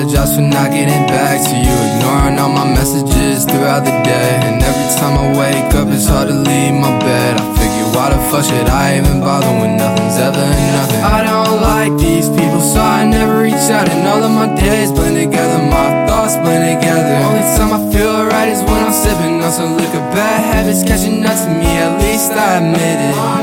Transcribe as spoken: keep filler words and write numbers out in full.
apologize for not getting back to you, ignoring all my messages throughout the day. And every time I wake up it's hard to leave my bed. I figure why the fuck should I even bother when nothing's ever nothing. I don't like these people, so I never reach out. And all of my days blend together, my thoughts blend together. Only time I feel right is when I'm sipping on some liquor. Bad habits catching up to me, at least I admit it.